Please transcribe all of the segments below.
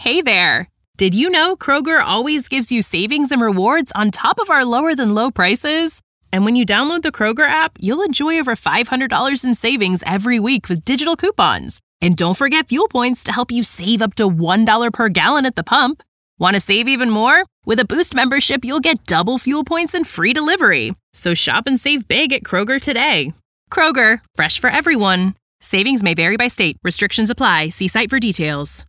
Hey there! Did you know Kroger always gives you savings and rewards on top of our lower-than-low prices? And when you download the Kroger app, you'll enjoy over $500 in savings every week with digital coupons. And don't forget fuel points to help you save up to $1 per gallon at the pump. Want to save even more? With a Boost membership, you'll get double fuel points and free delivery. So shop and save big at Kroger today. Kroger, fresh for everyone. Savings may vary by state. Restrictions apply. See site for details.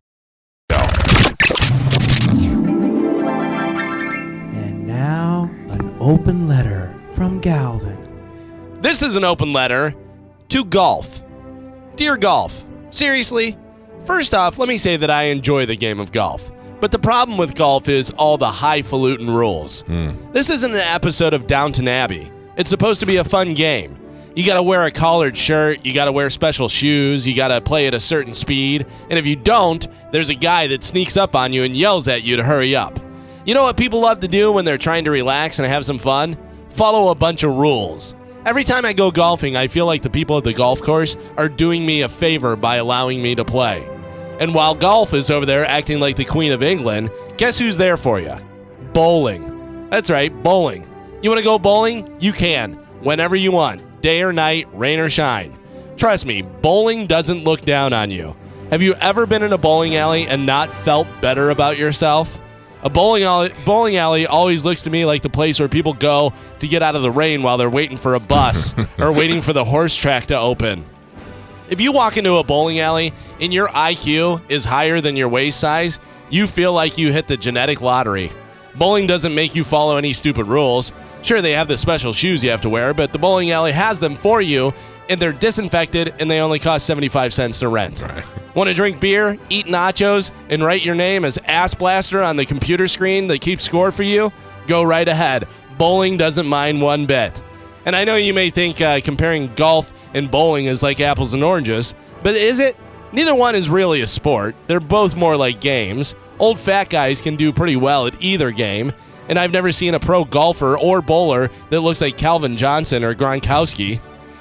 And now, an open letter from Galvin. This is an open letter to golf. Dear Golf, seriously, first off, let me say that I enjoy the game of golf. But the problem with golf is all the highfalutin rules. This isn't an episode of Downton Abbey. It's supposed to be a fun game. You got to wear a collared shirt, you got to wear special shoes, you got to play at a certain speed, and if you don't, there's a guy that sneaks up on you and yells at you to hurry up. You know what people love to do when they're trying to relax and have some fun? Follow a bunch of rules. Every time I go golfing, I feel like the people at the golf course are doing me a favor by allowing me to play. And while golf is over there acting like the Queen of England, guess who's there for you? Bowling. That's right, bowling. You want to go bowling? You can, whenever you want. Day or night, rain or shine. Trust me, bowling doesn't look down on you. Have you ever been in a bowling alley and not felt better about yourself? A bowling alley always looks to me like the place where people go to get out of the rain while they're waiting for a bus or waiting for the horse track to open. If you walk into a bowling alley and your IQ is higher than your waist size, you feel like you hit the genetic lottery. Bowling doesn't make you follow any stupid rules. Sure, they have the special shoes you have to wear, but the bowling alley has them for you, and they're disinfected, and they only cost 75 cents to rent. Right. Want to drink beer, eat nachos, and write your name as Ass Blaster on the computer screen that keeps score for you? Go right ahead. Bowling doesn't mind one bit. And I know you may think comparing golf and bowling is like apples and oranges, but is it? Neither one is really a sport. They're both more like games. Old fat guys can do pretty well at either game, and I've never seen a pro golfer or bowler that looks like Calvin Johnson or Gronkowski.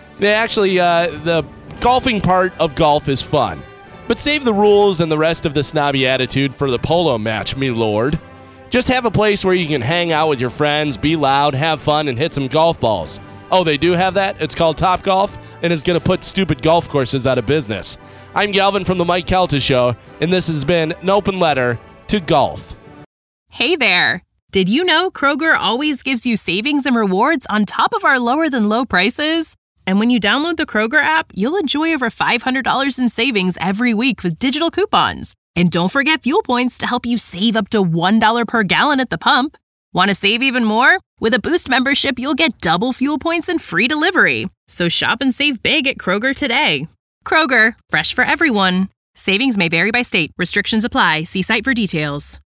The golfing part of golf is fun, but save the rules and the rest of the snobby attitude for the polo match, me lord. Just have a place where you can hang out with your friends, be loud, have fun, and hit some golf balls. Oh, they do have that? It's called Topgolf, and it's going to put stupid golf courses out of business. I'm Galvin from The Mike Calta Show, and this has been an open letter to golf. Hey there! Did you know Kroger always gives you savings and rewards on top of our lower-than-low prices? And when you download the Kroger app, you'll enjoy over $500 in savings every week with digital coupons. And don't forget fuel points to help you save up to $1 per gallon at the pump. Want to save even more? With a Boost membership, you'll get double fuel points and free delivery. So shop and save big at Kroger today. Kroger, fresh for everyone. Savings may vary by state. Restrictions apply. See site for details.